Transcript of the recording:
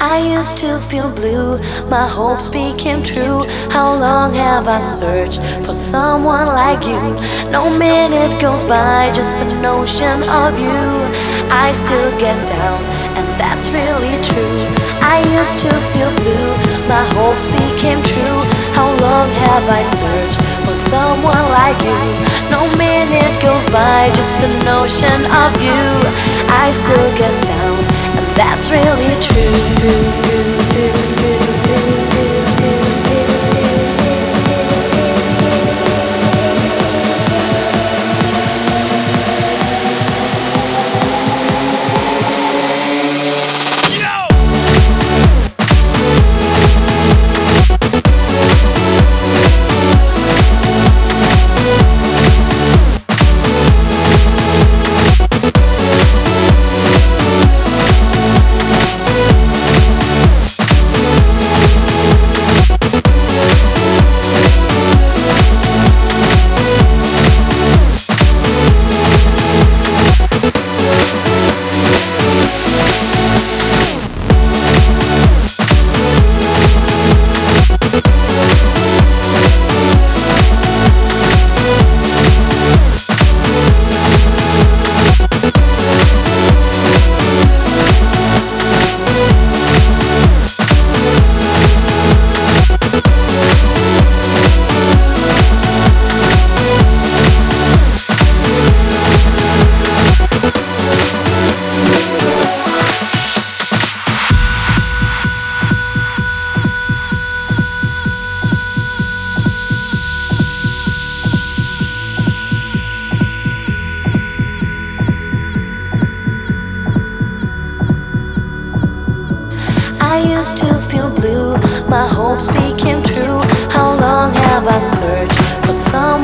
I used to feel blue, my hopes became true. How long have I searched for someone like you? No minute goes by, just the notion of you. I still get down, and that's really true. I used to feel blue, my hopes became true. How long have I searched for someone like you? No minute goes by, just the notion of you. I still get down, and that's really true. I used to feel blue, my hopes became true. How long have I searched for someone